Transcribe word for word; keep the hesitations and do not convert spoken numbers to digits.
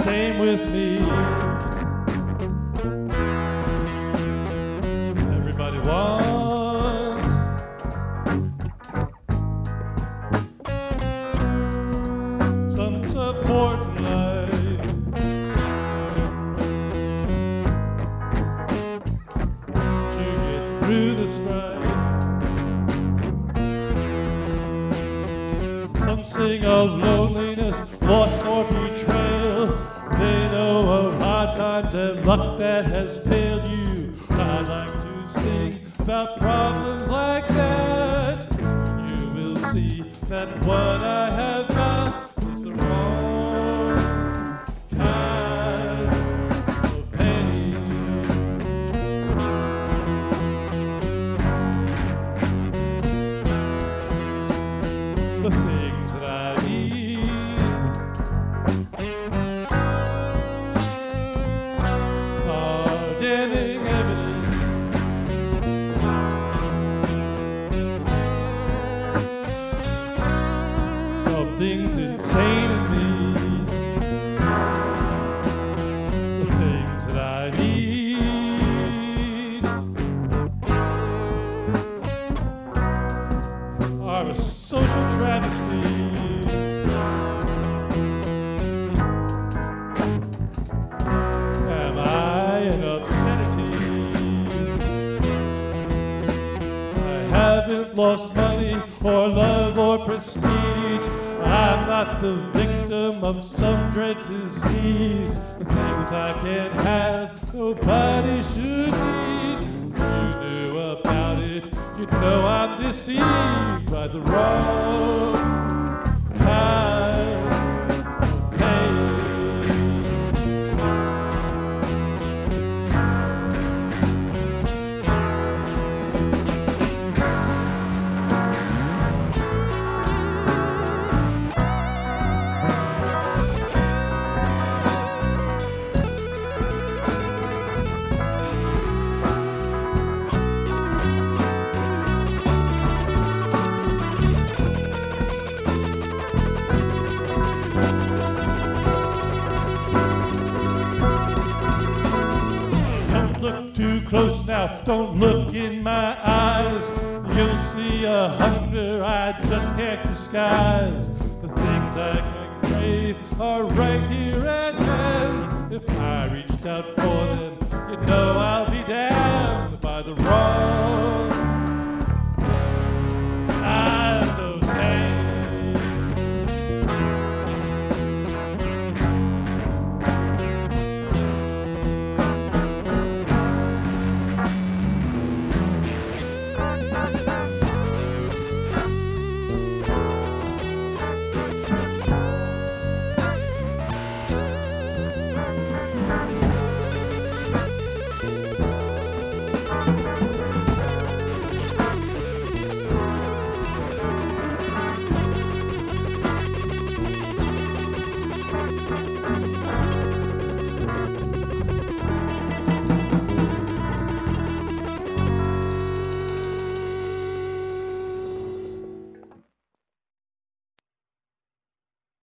same with me. Everybody wants some support in life. To get through the strife. Some sing of loneliness, loss or betrayal. They know of hard times and luck that has failed you. I'd like to sing about problems like that. You will see that what I have got is the wrong kind of pain. The things that I need are damning evidence. Something's insane in me. The things that I need are a social travesty. Am I an obscenity? I haven't lost money or love or prestige. I'm not the victim of some dread disease. The things I can't have, nobody should need. If you knew about it, you'd know I'm deceived by the wrong kind of pain. Look too close now, don't look in my eyes. You'll see a hunger I just can't disguise. The things I can crave are right here at hand. If I reached out for them, you know I'll be damned by the wrong